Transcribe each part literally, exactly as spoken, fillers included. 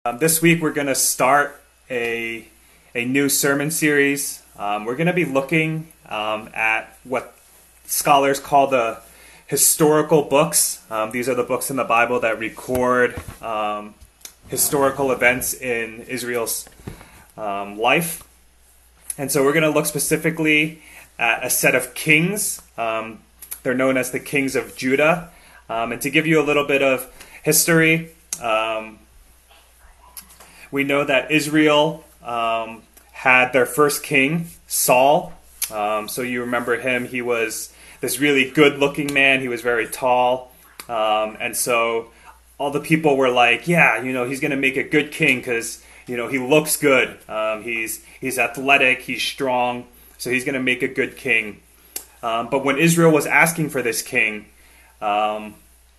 Um, this week we're going to start a, a new sermon series. Um, we're going to be looking um, at what scholars call the historical books. Um, these are the books in the Bible that record um, historical events in Israel's um, life. And so we're going to look specifically at a set of kings. Um, they're known as the kings of Judah. Um, and to give you a little bit of history, um, we know that Israel um, had their first king, Saul. Um, so you remember him. He was this really good-looking man. He was very tall. Um, and so all the people were like, yeah, you know, he's going to make a good king because, you know, he looks good. Um, he's he's athletic. He's strong. So he's going to make a good king. Um, but when Israel was asking for this king, um,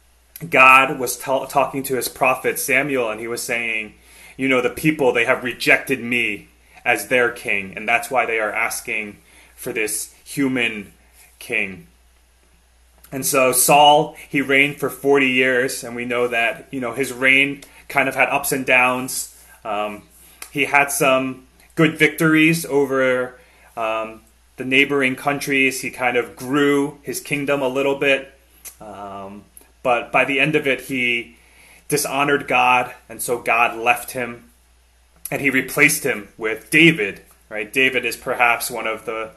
God was t- talking to his prophet Samuel, and he was saying, you know, the people, they have rejected me as their king, and that's why they are asking for this human king. And so Saul, he reigned for forty years, and we know that, you know, his reign kind of had ups and downs. Um, he had some good victories over um, the neighboring countries. He kind of grew his kingdom a little bit. Um, but by the end of it, he dishonored God, and so God left him, and he replaced him with David. Right? David is perhaps one of the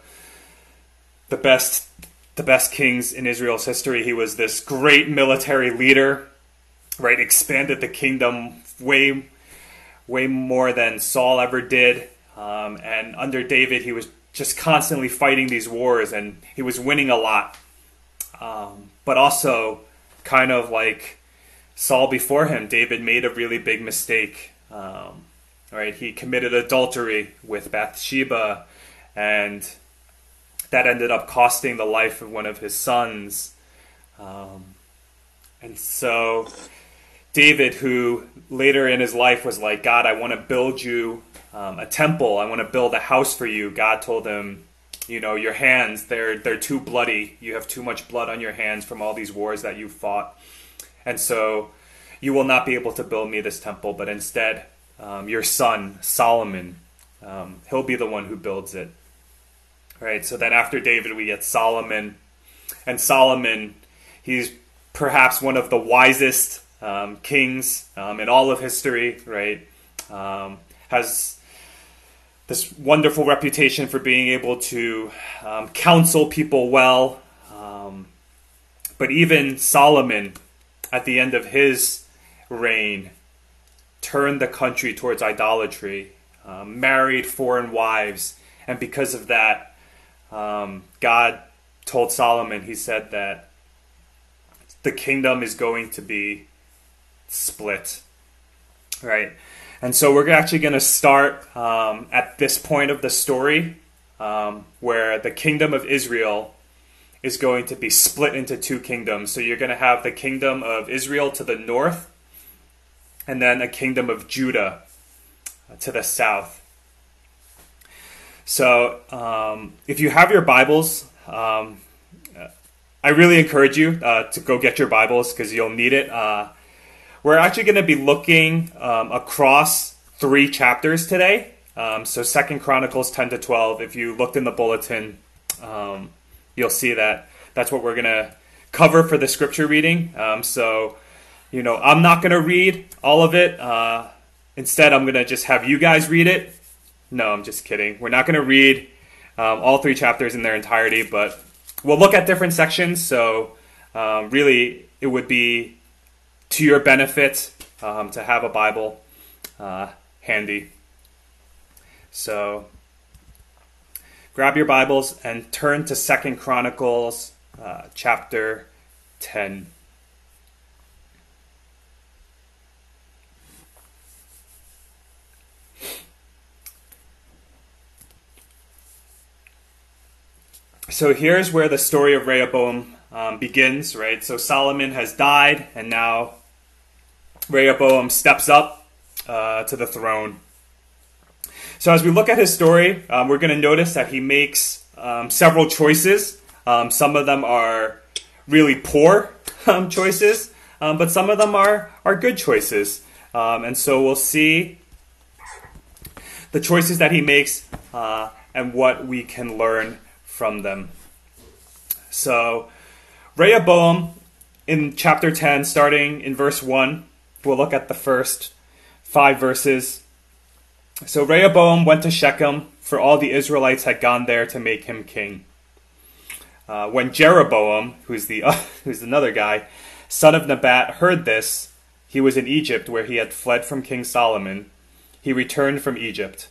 the best the best kings in Israel's history. He was this great military leader, right? Expanded the kingdom way way more than Saul ever did. Um, and under David, he was just constantly fighting these wars, and he was winning a lot. Um, but also, kind of like Saul before him, David made a really big mistake. Um, right, he committed adultery with Bathsheba, and that ended up costing the life of one of his sons. Um, and so David, who later in his life was like, God, I want to build you um, a temple. I want to build a house for you. God told him, you know, your hands, they're they're too bloody. You have too much blood on your hands from all these wars that you fought. And so you will not be able to build me this temple, but instead um, your son, Solomon, um, he'll be the one who builds it. Right? So then after David, we get Solomon. And Solomon, he's perhaps one of the wisest um, kings um, in all of history, right? Um, has this wonderful reputation for being able to um, counsel people well. Um, but even Solomon, at the end of his reign, turned the country towards idolatry, um, married foreign wives, and because of that, um, God told Solomon, he said that the kingdom is going to be split, right? And so we're actually going to start um, at this point of the story um, where the kingdom of Israel is going to be split into two kingdoms. So you're going to have the kingdom of Israel to the north, and then a kingdom of Judah to the south. So um, if you have your Bibles, um, I really encourage you uh, to go get your Bibles because you'll need it. Uh, we're actually going to be looking um, across three chapters today. Um, so Second Chronicles ten to twelve. If you looked in the bulletin, um, you'll see that that's what we're going to cover for the scripture reading. Um, so, you know, I'm not going to read all of it. Uh, instead, I'm going to just have you guys read it. No, I'm just kidding. We're not going to read um, all three chapters in their entirety, but we'll look at different sections. So um, really, it would be to your benefit um, to have a Bible uh, handy. So grab your Bibles and turn to Second Chronicles uh, chapter ten. So here's where the story of Rehoboam um, begins, right? So Solomon has died, and now Rehoboam steps up uh, to the throne. So as we look at his story, um, we're going to notice that he makes um, several choices. Um, some of them are really poor um, choices, um, but some of them are, are good choices. Um, and so we'll see the choices that he makes uh, and what we can learn from them. So Rehoboam in chapter ten, starting in verse one, we'll look at the first five verses. So Rehoboam went to Shechem, for all the Israelites had gone there to make him king. Uh, when Jeroboam, who's the uh, who's another guy, son of Nebat, heard this, he was in Egypt where he had fled from King Solomon. He returned from Egypt.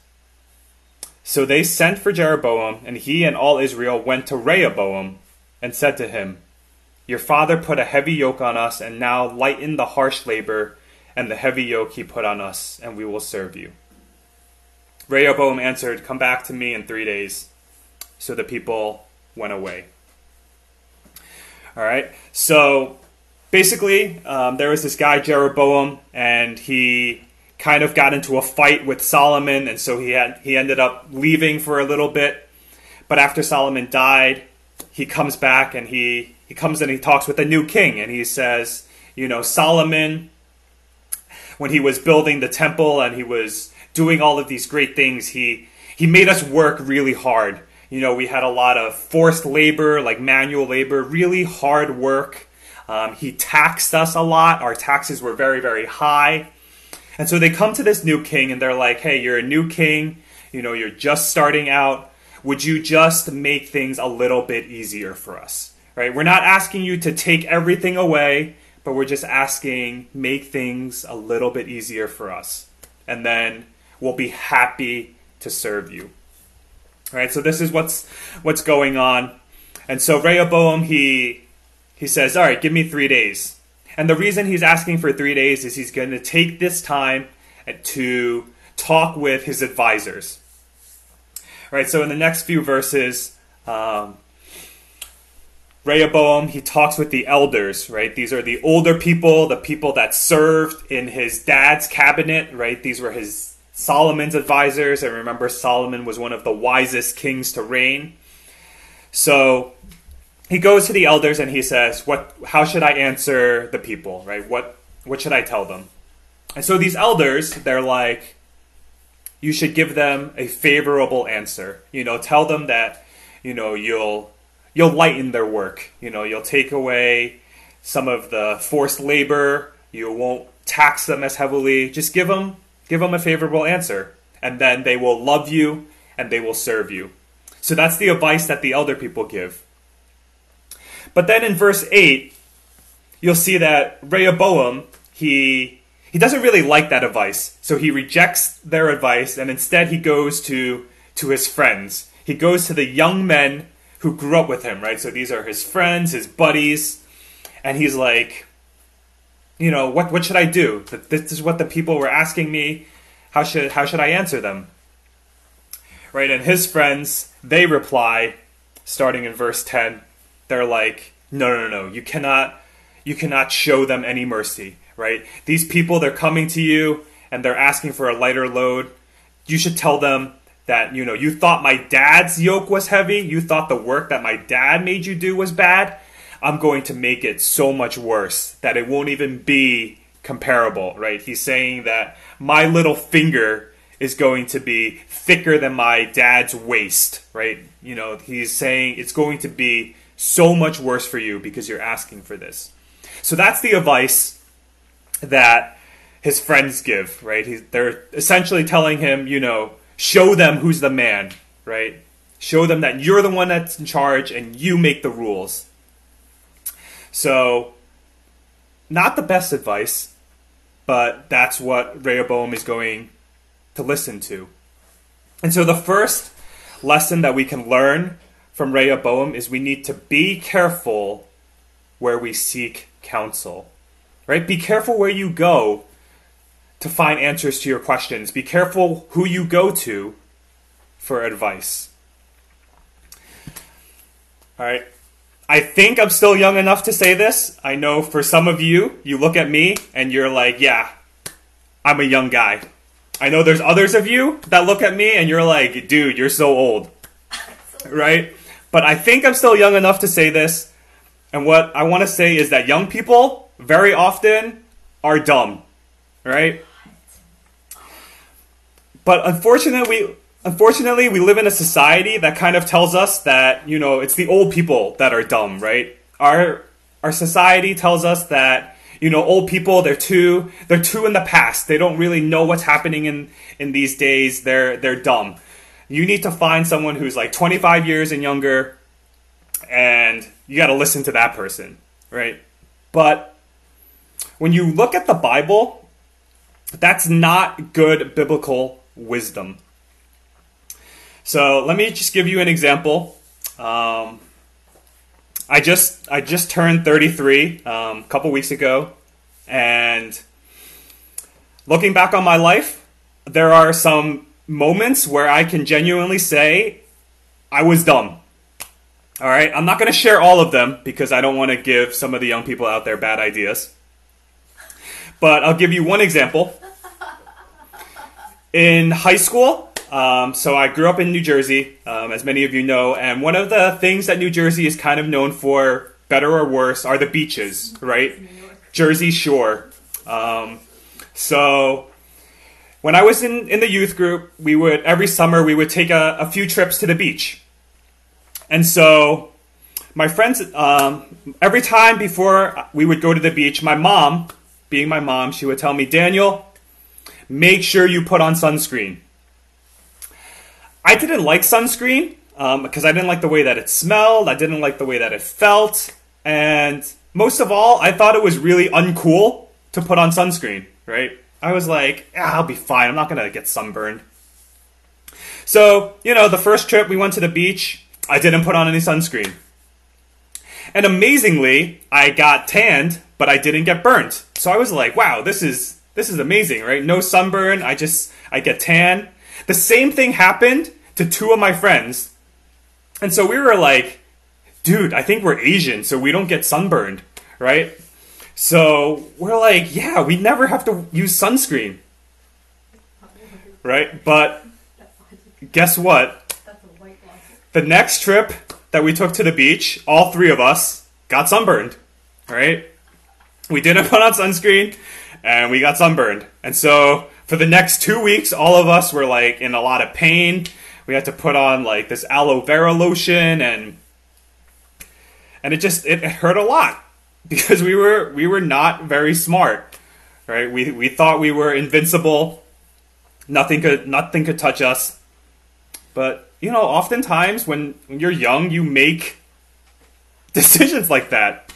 So they sent for Jeroboam, and he and all Israel went to Rehoboam and said to him, "Your father put a heavy yoke on us, and now lighten the harsh labor and the heavy yoke he put on us, and we will serve you." Rehoboam answered, "Come back to me in three days." So the people went away. All right, so basically, um, there was this guy, Jeroboam, and he kind of got into a fight with Solomon, and so he had he ended up leaving for a little bit. But after Solomon died, he comes back, and he, he comes and he talks with the new king, and he says, you know, Solomon, when he was building the temple and he was doing all of these great things, he he made us work really hard. You know, we had a lot of forced labor, like manual labor, really hard work. Um, he taxed us a lot. Our taxes were very, very high. And so they come to this new king and they're like, "Hey, you're a new king. You know, you're just starting out. Would you just make things a little bit easier for us?" Right? We're not asking you to take everything away, but we're just asking, make things a little bit easier for us. And then we'll be happy to serve you. All right, so this is what's what's going on. And so Rehoboam, he he says, "All right, give me three days." And the reason he's asking for three days is he's going to take this time to talk with his advisors. All right, so in the next few verses, um, Rehoboam, he talks with the elders, right? These are the older people, the people that served in his dad's cabinet, right? These were his Solomon's advisors, and remember, Solomon was one of the wisest kings to reign. So he goes to the elders and he says, "What? How should I answer the people? Right? What? What should I tell them?" And so these elders, they're like, "You should give them a favorable answer. You know, tell them that, you know, you'll you'll lighten their work. You know, you'll take away some of the forced labor. You won't tax them as heavily. Just give them." Give them a favorable answer, and then they will love you and they will serve you. So that's the advice that the elder people give. But then in verse eight, you'll see that Rehoboam, he he doesn't really like that advice. So he rejects their advice, and instead he goes to, to his friends. He goes to the young men who grew up with him, right? So these are his friends, his buddies, and he's like, you know, what what should I do? This is what the people were asking me. How should how should I answer them? Right? And his friends, they reply, starting in verse ten, they're like, no, no, no, no, you cannot you cannot show them any mercy, right? These people, they're coming to you and they're asking for a lighter load. You should tell them that, you know, you thought my dad's yoke was heavy. You thought the work that my dad made you do was bad. I'm going to make it so much worse that it won't even be comparable, right? He's saying that my little finger is going to be thicker than my dad's waist, right? You know, he's saying it's going to be so much worse for you because you're asking for this. So that's the advice that his friends give, right? He's, they're essentially telling him, you know, show them who's the man, right? Show them that you're the one that's in charge and you make the rules. So, not the best advice, but that's what Rehoboam is going to listen to. And so the first lesson that we can learn from Rehoboam is we need to be careful where we seek counsel. Right? Be careful where you go to find answers to your questions. Be careful who you go to for advice. All right. I think I'm still young enough to say this. I know for some of you, you look at me and you're like, yeah, I'm a young guy. I know there's others of you that look at me and you're like, dude, you're so old. Right? But I think I'm still young enough to say this. And what I want to say is that young people very often are dumb. Right? But unfortunately, unfortunately, we live in a society that kind of tells us that, you know, it's the old people that are dumb, right? Our our society tells us that, you know, old people, they're too they're too in the past. They don't really know what's happening in, in these days. They're they're dumb. You need to find someone who's like twenty-five years and younger, and you got to listen to that person, right? But when you look at the Bible, that's not good biblical wisdom. So let me just give you an example. Um, I just I just turned thirty-three um, a couple weeks ago, and looking back on my life, there are some moments where I can genuinely say I was dumb. All right, I'm not going to share all of them because I don't want to give some of the young people out there bad ideas. But I'll give you one example. In high school, um, so I grew up in New Jersey, um, as many of you know, and one of the things that New Jersey is kind of known for, better or worse, are the beaches, right? Jersey Shore. Um, so when I was in, in the youth group, we would every summer we would take a, a few trips to the beach. And so my friends, um, every time before we would go to the beach, my mom, being my mom, she would tell me, Daniel, make sure you put on sunscreen. I didn't like sunscreen um, because I didn't like the way that it smelled. I didn't like the way that it felt. And most of all, I thought it was really uncool to put on sunscreen, right? I was like, yeah, I'll be fine. I'm not going to get sunburned. So, you know, the first trip we went to the beach, I didn't put on any sunscreen. And amazingly, I got tanned, but I didn't get burnt. So I was like, wow, this is this is amazing, right? No sunburn, I just, I get tan. The same thing happened to two of my friends. And so we were like, dude, I think we're Asian, so we don't get sunburned, right? So we're like, yeah, we never have to use sunscreen, right? But guess what? The next trip that we took to the beach, all three of us got sunburned, right? We didn't put on sunscreen, and we got sunburned. And so for the next two weeks, all of us were like in a lot of pain. We had to put on like this aloe vera lotion, and and it just it hurt a lot because we were we were not very smart, right? We we thought we were invincible. Nothing could nothing could touch us. But you know, oftentimes when, when you're young, you make decisions like that.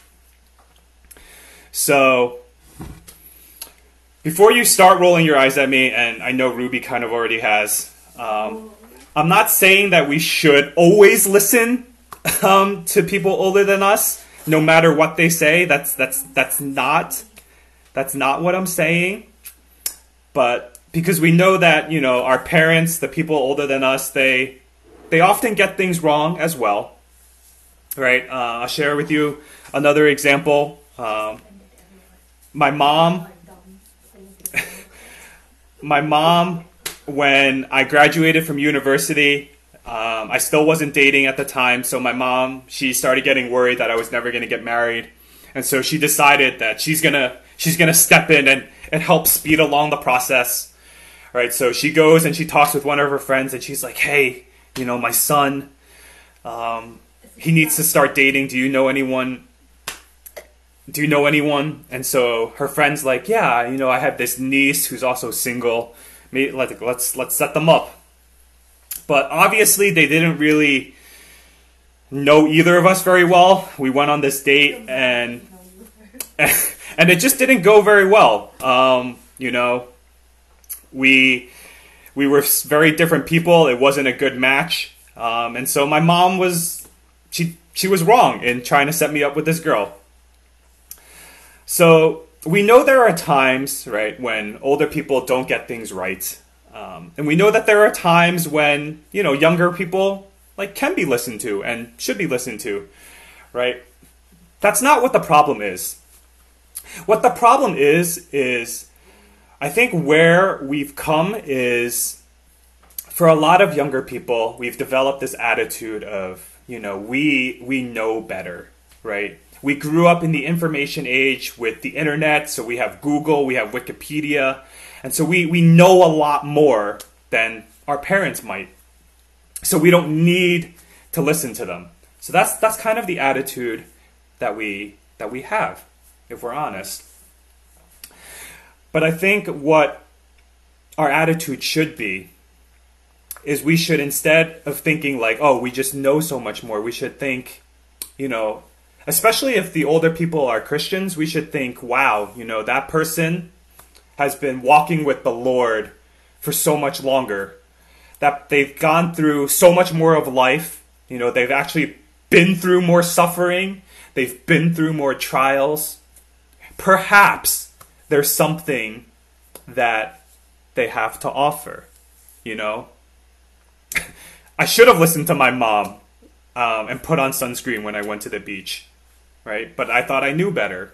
So before you start rolling your eyes at me, and I know Ruby kind of already has, um, I'm not saying that we should always listen um, to people older than us, no matter what they say. That's that's that's not that's not what I'm saying. But because we know that, you know, our parents, the people older than us, they they often get things wrong as well, right? Uh, I'll share with you another example. Um, my mom, my mom, when I graduated from university, um, I still wasn't dating at the time. So my mom, she started getting worried that I was never going to get married, and so she decided that she's gonna she's gonna step in and and help speed along the process, right? So she goes and she talks with one of her friends, and she's like, "Hey, you know, my son, um, he needs to start dating. Do you know anyone? Do you know anyone?" And so her friend's like, "Yeah, you know, I have this niece who's also single. Maybe, let, let's let's set them up." But obviously, they didn't really know either of us very well. We went on this date, and and it just didn't go very well. Um, you know, we. We were very different people. It wasn't a good match. Um, and so my mom was, she she was wrong in trying to set me up with this girl. So we know there are times, right, when older people don't get things right. Um, and we know that there are times when, you know, younger people like can be listened to and should be listened to, right? That's not what the problem is. What the problem is, is I think where we've come is, for a lot of younger people, we've developed this attitude of, you know, we we know better, right? We grew up in the information age with the internet, so we have Google, we have Wikipedia, and so we, we know a lot more than our parents might. So we don't need to listen to them. So that's that's kind of the attitude that we that we have, if we're honest. But I think what our attitude should be is we should, instead of thinking like, oh, we just know so much more, we should think, you know, especially if the older people are Christians, we should think, wow, you know, that person has been walking with the Lord for so much longer, that they've gone through so much more of life. You know, they've actually been through more suffering. They've been through more trials. Perhaps there's something that they have to offer, you know. I should have listened to my mom um, and put on sunscreen when I went to the beach, right? But I thought I knew better.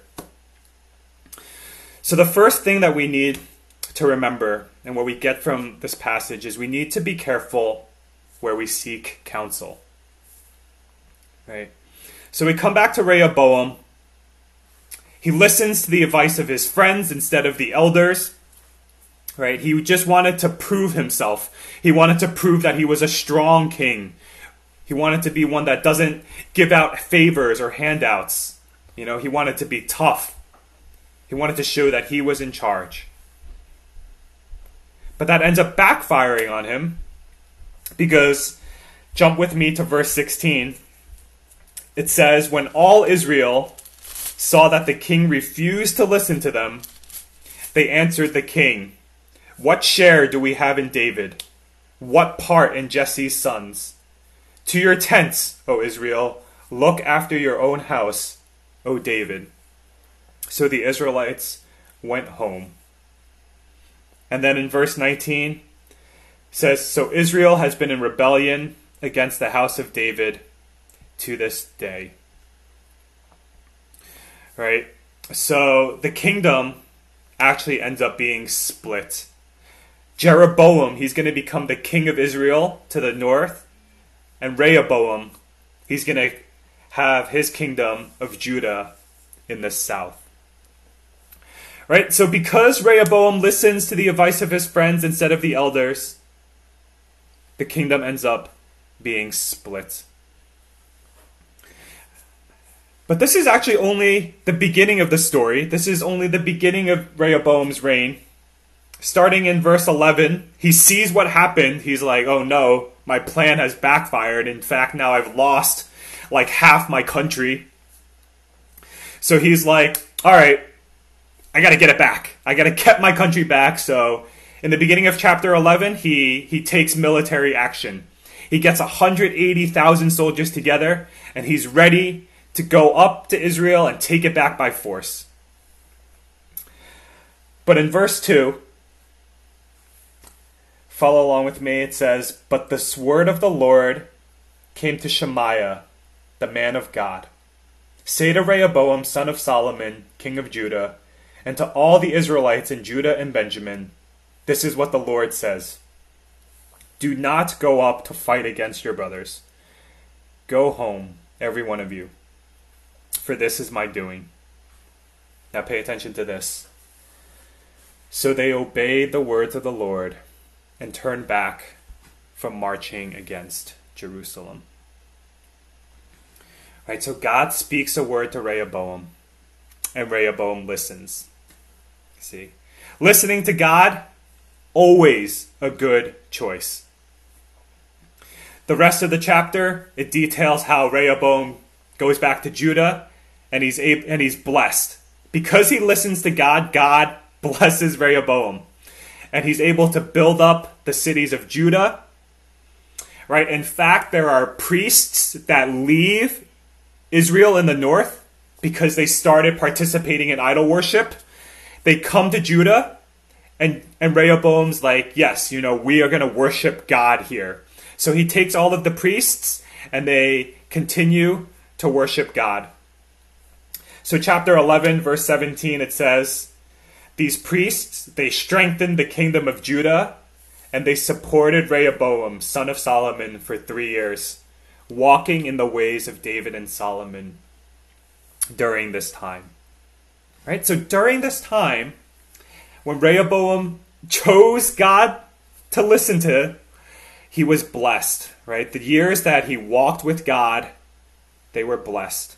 So the first thing that we need to remember, and what we get from this passage, is we need to be careful where we seek counsel, right? So we come back to Rehoboam. He listens to the advice of his friends instead of the elders, right? He just wanted to prove himself. He wanted to prove that he was a strong king. He wanted to be one that doesn't give out favors or handouts. You know, he wanted to be tough. He wanted to show that he was in charge. But that ends up backfiring on him, because, jump with me to verse sixteen. It says, when all Israel saw that the king refused to listen to them, they answered the king, what share do we have in David? What part in Jesse's sons? To your tents, O Israel, look after your own house, O David. So the Israelites went home. And then in verse nineteen, it says, so Israel has been in rebellion against the house of David to this day. Right? So the kingdom actually ends up being split. Jeroboam, he's going to become the king of Israel to the north. And Rehoboam, he's going to have his kingdom of Judah in the south. Right? So because Rehoboam listens to the advice of his friends instead of the elders, the kingdom ends up being split. But this is actually only the beginning of the story. This is only the beginning of Rehoboam's reign. Starting in verse eleven, he sees what happened. He's like, oh no, my plan has backfired. In fact, now I've lost like half my country. So he's like, all right, I got to get it back. I got to get my country back. So in the beginning of chapter eleven, he, he takes military action. He gets one hundred eighty thousand soldiers together, and he's ready to go up to Israel and take it back by force. But in verse two, follow along with me, it says, but the word of the Lord came to Shemaiah, the man of God. Say to Rehoboam, son of Solomon, king of Judah, and to all the Israelites in Judah and Benjamin, this is what the Lord says. Do not go up to fight against your brothers. Go home, every one of you, for this is my doing. Now pay attention to this. So they obeyed the words of the Lord and turned back from marching against Jerusalem. Right, so God speaks a word to Rehoboam, and Rehoboam listens. See, listening to God, always a good choice. The rest of the chapter, it details how Rehoboam goes back to Judah, and he's able, and he's blessed. Because he listens to God, God blesses Rehoboam. And he's able to build up the cities of Judah. Right? In fact, there are priests that leave Israel in the north because they started participating in idol worship. They come to Judah, and, and Rehoboam's like, yes, you know, we are going to worship God here. So he takes all of the priests, and they continue to worship God. So chapter eleven, verse seventeen, it says, these priests, they strengthened the kingdom of Judah, and they supported Rehoboam, son of Solomon, for three years, walking in the ways of David and Solomon during this time. Right? So during this time, when Rehoboam chose God to listen to, he was blessed, right? The years that he walked with God, they were blessed.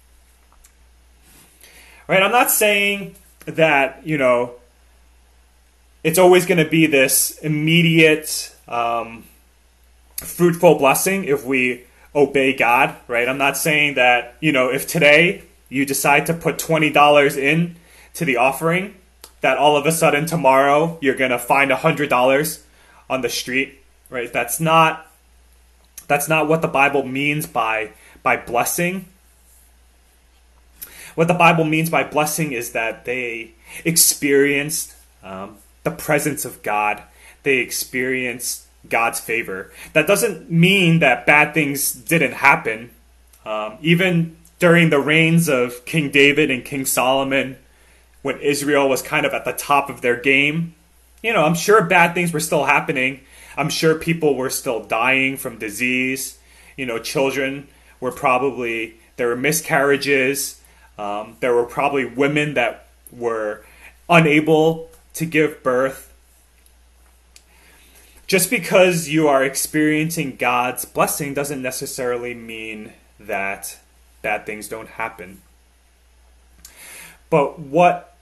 Right? I'm not saying that, you know, it's always going to be this immediate, um, fruitful blessing if we obey God, right? I'm not saying that, you know, if today you decide to put twenty dollars in to the offering, that all of a sudden tomorrow you're going to find one hundred dollars on the street, right? That's not that's not what the Bible means by by blessing. What the Bible means by blessing is that they experienced um, the presence of God. They experienced God's favor. That doesn't mean that bad things didn't happen. Um, even during the reigns of King David and King Solomon, when Israel was kind of at the top of their game, you know, I'm sure bad things were still happening. I'm sure people were still dying from disease. You know, children were probably, there were miscarriages. Um, there were probably women that were unable to give birth. Just because you are experiencing God's blessing doesn't necessarily mean that bad things don't happen. But what,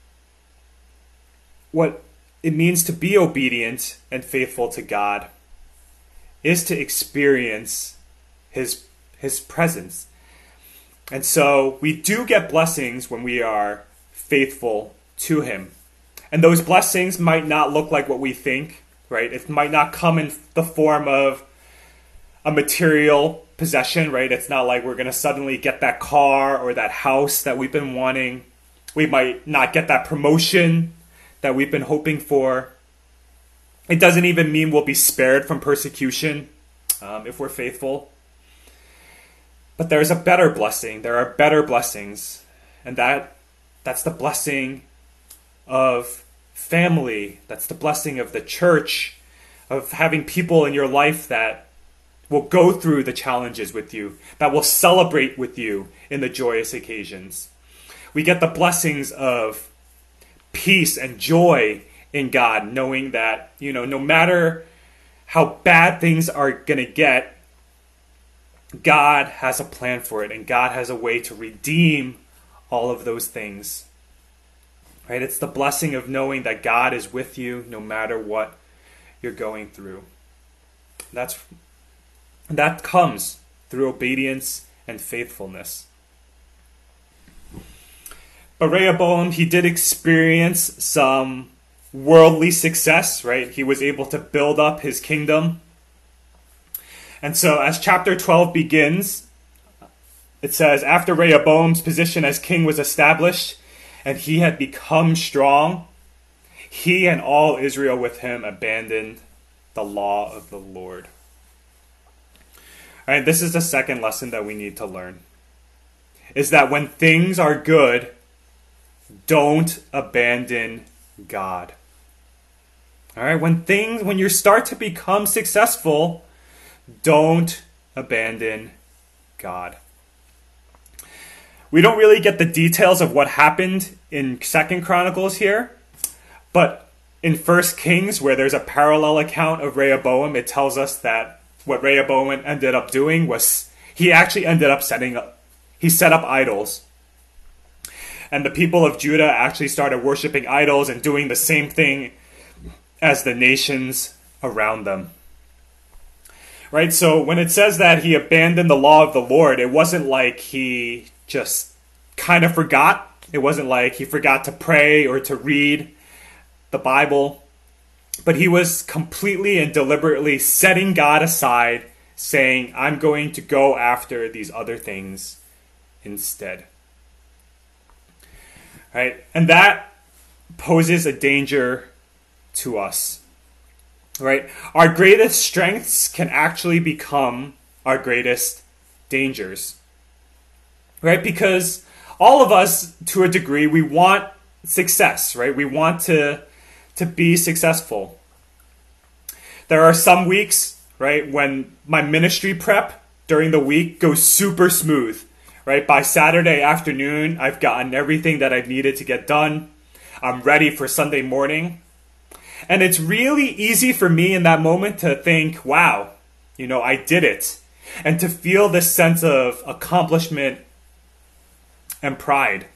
what it means to be obedient and faithful to God is to experience His, His presence. And so we do get blessings when we are faithful to Him. And those blessings might not look like what we think. Right? It might not come in the form of a material possession, right? It's not like we're going to suddenly get that car or that house that we've been wanting. We might not get that promotion that we've been hoping for. It doesn't even mean we'll be spared from persecution um, if we're faithful. But there's a better blessing. There are better blessings. And that that's the blessing of family. That's the blessing of the church, of having people in your life that will go through the challenges with you, that will celebrate with you in the joyous occasions. We get the blessings of peace and joy in God, knowing that, you know, no matter how bad things are going to get, God has a plan for it, and God has a way to redeem all of those things. Right? It's the blessing of knowing that God is with you no matter what you're going through. That's that comes through obedience and faithfulness. But Rehoboam, he did experience some worldly success, right? He was able to build up his kingdom. And so as chapter twelve begins, it says, after Rehoboam's position as king was established, and he had become strong, he and all Israel with him abandoned the law of the Lord. All right, this is the second lesson that we need to learn. Is that when things are good, don't abandon God. All right, when things, when you start to become successful, don't abandon God. We don't really get the details of what happened in Second Chronicles here, but in First Kings, where there's a parallel account of Rehoboam, it tells us that what Rehoboam ended up doing was he actually ended up setting up, he set up idols. And the people of Judah actually started worshiping idols and doing the same thing as the nations around them. Right? So when it says that he abandoned the law of the Lord, it wasn't like he just kind of forgot. It wasn't like he forgot to pray or to read the Bible. But he was completely and deliberately setting God aside, saying, I'm going to go after these other things instead. Right? And that poses a danger to us. Right? Our greatest strengths can actually become our greatest dangers. Right? Because all of us, to a degree, we want success, right? We want to, to be successful. There are some weeks, right, when my ministry prep during the week goes super smooth, right? By Saturday afternoon, I've gotten everything that I've needed to get done. I'm ready for Sunday morning. And it's really easy for me in that moment to think, wow, you know, I did it. And to feel this sense of accomplishment and pride.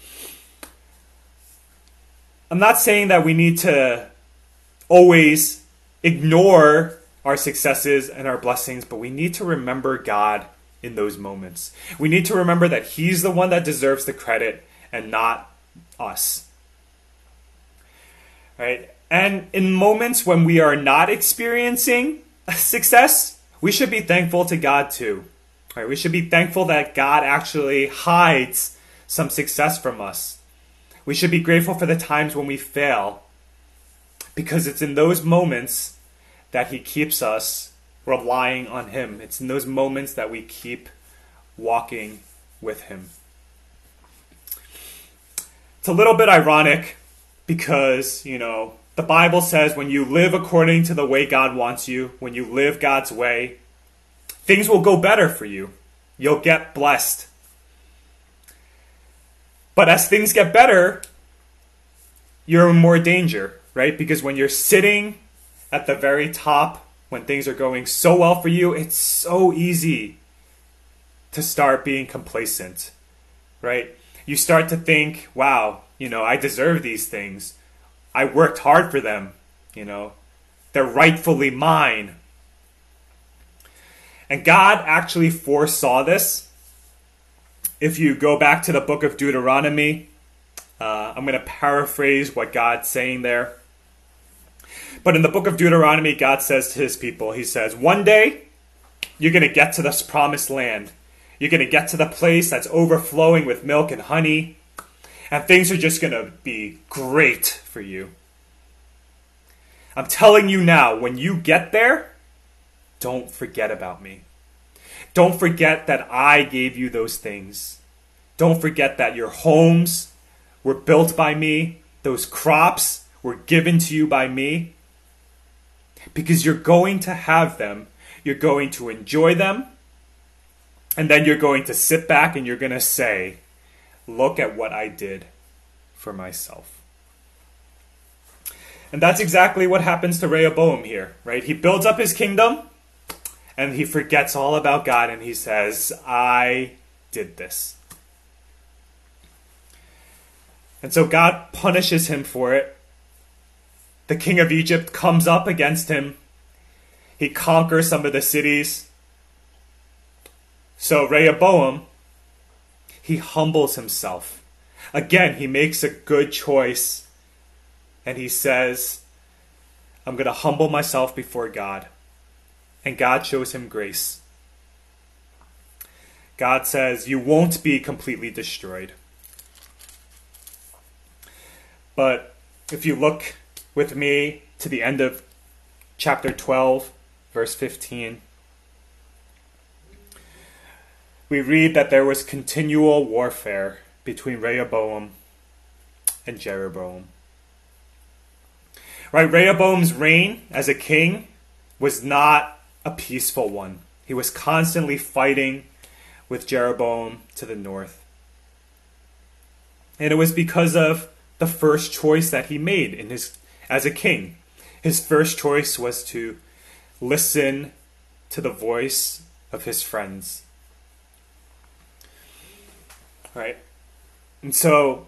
I'm not saying that we need to always ignore our successes and our blessings, but we need to remember God in those moments. We need to remember that He's the one that deserves the credit and not us. Right? And in moments when we are not experiencing success, we should be thankful to God too. Right? We should be thankful that God actually hides some success from us. We should be grateful for the times when we fail, because it's in those moments that He keeps us relying on Him. It's in those moments that we keep walking with Him. It's a little bit ironic because, you know, the Bible says when you live according to the way God wants you, when you live God's way, things will go better for you. You'll get blessed. But as things get better, you're in more danger, right? Because when you're sitting at the very top, when things are going so well for you, it's so easy to start being complacent, right? You start to think, wow, you know, I deserve these things. I worked hard for them, you know. They're rightfully mine. And God actually foresaw this. If you go back to the book of Deuteronomy, uh, I'm going to paraphrase what God's saying there. But in the book of Deuteronomy, God says to His people, He says, one day you're going to get to this promised land. You're going to get to the place that's overflowing with milk and honey. And things are just going to be great for you. I'm telling you now, when you get there, don't forget about me. Don't forget that I gave you those things. Don't forget that your homes were built by me. Those crops were given to you by me. Because you're going to have them. You're going to enjoy them. And then you're going to sit back and you're going to say, look at what I did for myself. And that's exactly what happens to Rehoboam here, right? He builds up his kingdom and he forgets all about God and he says, I did this. And so God punishes him for it. The king of Egypt comes up against him. He conquers some of the cities. So Rehoboam, he humbles himself. Again, he makes a good choice. And he says, I'm going to humble myself before God. And God shows him grace. God says, you won't be completely destroyed. But if you look with me to the end of chapter twelve, verse fifteen, we read that there was continual warfare between Rehoboam and Jeroboam. Right, Rehoboam's reign as a king was not a peaceful one. He was constantly fighting with Jeroboam to the north. And it was because of the first choice that he made in his as a king. His first choice was to listen to the voice of his friends. Right? And so,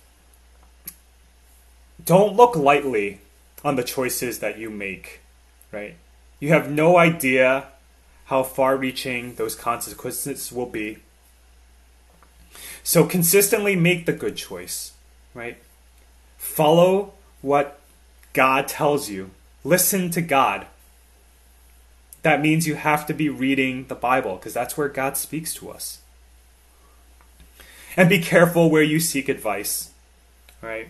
don't look lightly on the choices that you make, right? You have no idea how far-reaching those consequences will be. So consistently make the good choice, right? Follow what God tells you. Listen to God. That means you have to be reading the Bible, because that's where God speaks to us. And be careful where you seek advice, right?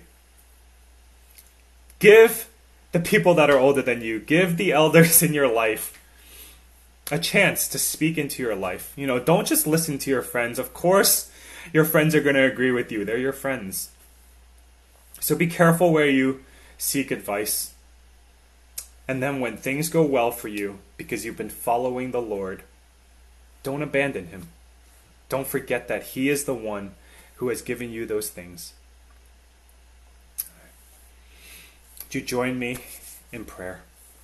Give the people that are older than you, give the elders in your life a chance to speak into your life. You know, don't just listen to your friends. Of course, your friends are going to agree with you. They're your friends. So be careful where you seek advice. And then when things go well for you, because you've been following the Lord, don't abandon Him. Don't forget that He is the one who has given you those things. Would you join me in prayer?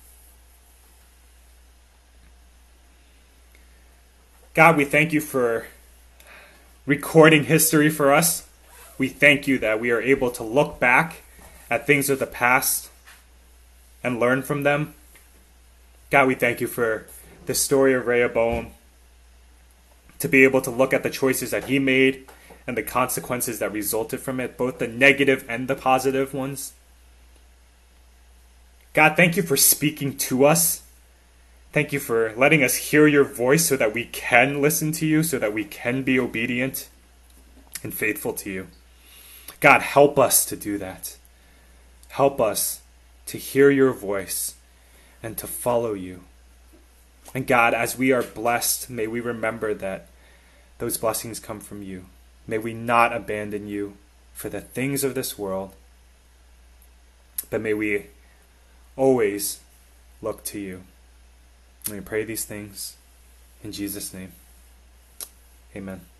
God, we thank you for recording history for us. We thank you that we are able to look back at things of the past and learn from them. God, we thank you for the story of Rehoboam, to be able to look at the choices that he made and the consequences that resulted from it, both the negative and the positive ones. God, thank you for speaking to us. Thank you for letting us hear your voice so that we can listen to you, so that we can be obedient and faithful to you. God, help us to do that. Help us to hear your voice and to follow you. And God, as we are blessed, may we remember that those blessings come from you. May we not abandon you for the things of this world, but may we always look to you. And we pray these things in Jesus' name. Amen.